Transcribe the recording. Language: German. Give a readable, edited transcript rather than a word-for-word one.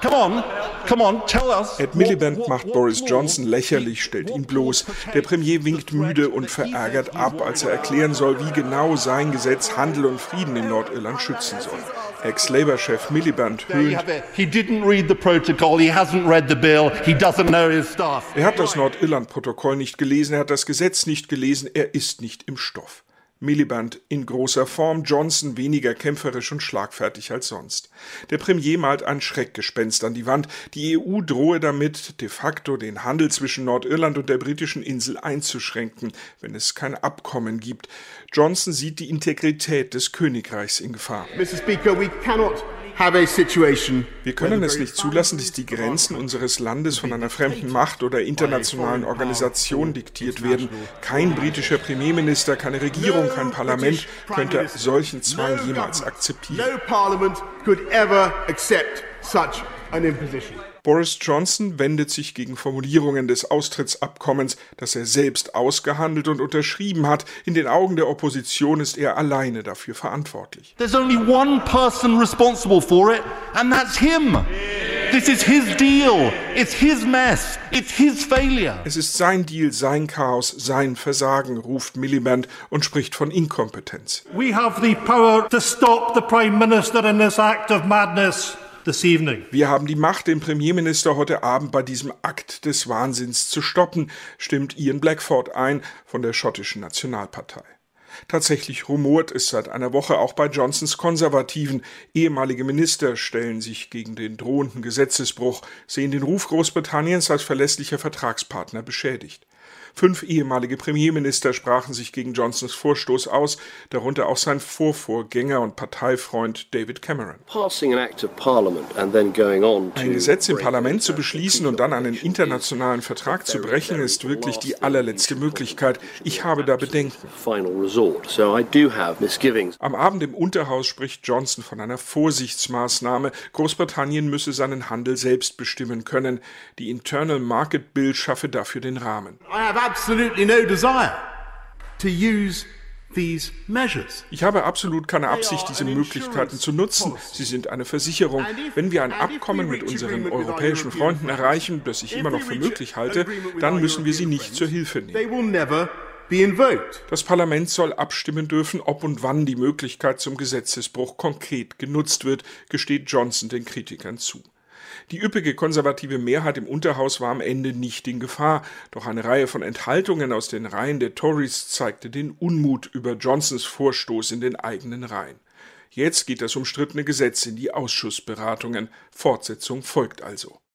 Come on, tell us. Ed Miliband macht Boris Johnson lächerlich, stellt ihn bloß. Der Premier winkt müde und verärgert ab, als er erklären soll, wie genau sein Gesetz Handel und Frieden in Nordirland schützen soll. Ex-Labour-Chef Miliband höhnt: Er hat das Nordirland-Protokoll nicht gelesen, er hat das Gesetz nicht gelesen, er ist nicht im Stoff. Miliband in großer Form, Johnson weniger kämpferisch und schlagfertig als sonst. Der Premier malt ein Schreckgespenst an die Wand. Die EU drohe damit, de facto den Handel zwischen Nordirland und der britischen Insel einzuschränken, wenn es kein Abkommen gibt. Johnson sieht die Integrität des Königreichs in Gefahr. Mr. Speaker, wir können es nicht zulassen, dass die Grenzen unseres Landes von einer fremden Macht oder internationalen Organisation diktiert werden. Kein britischer Premierminister, keine Regierung, kein Parlament könnte solchen Zwang jemals akzeptieren. Boris Johnson wendet sich gegen Formulierungen des Austrittsabkommens, das er selbst ausgehandelt und unterschrieben hat. In den Augen der Opposition ist er alleine dafür verantwortlich. There's only one person responsible for it, and that's him. This is his deal. It's his mess. It's his failure. Es ist sein Deal, sein Chaos, sein Versagen, ruft Miliband und spricht von Inkompetenz. We have the power to stop the Prime Minister in this act of madness. Wir haben die Macht, den Premierminister heute Abend bei diesem Akt des Wahnsinns zu stoppen, stimmt Ian Blackford ein von der schottischen Nationalpartei. Tatsächlich rumort es seit einer Woche auch bei Johnsons Konservativen. Ehemalige Minister stellen sich gegen den drohenden Gesetzesbruch, sehen den Ruf Großbritanniens als verlässlicher Vertragspartner beschädigt. 5 ehemalige Premierminister sprachen sich gegen Johnsons Vorstoß aus, darunter auch sein Vorvorgänger und Parteifreund David Cameron. Ein Gesetz im Parlament zu beschließen und dann einen internationalen Vertrag zu brechen, ist wirklich die allerletzte Möglichkeit. Ich habe da Bedenken. Am Abend im Unterhaus spricht Johnson von einer Vorsichtsmaßnahme. Großbritannien müsse seinen Handel selbst bestimmen können. Die Internal Market Bill schaffe dafür den Rahmen. Ich habe absolut keine Absicht, diese Möglichkeiten zu nutzen. Sie sind eine Versicherung. Wenn wir ein Abkommen mit unseren europäischen Freunden erreichen, das ich immer noch für möglich halte, dann müssen wir sie nicht zur Hilfe nehmen. Das Parlament soll abstimmen dürfen, ob und wann die Möglichkeit zum Gesetzesbruch konkret genutzt wird, gesteht Johnson den Kritikern zu. Die üppige konservative Mehrheit im Unterhaus war am Ende nicht in Gefahr, doch eine Reihe von Enthaltungen aus den Reihen der Tories zeigte den Unmut über Johnsons Vorstoß in den eigenen Reihen. Jetzt geht das umstrittene Gesetz in die Ausschussberatungen. Fortsetzung folgt also.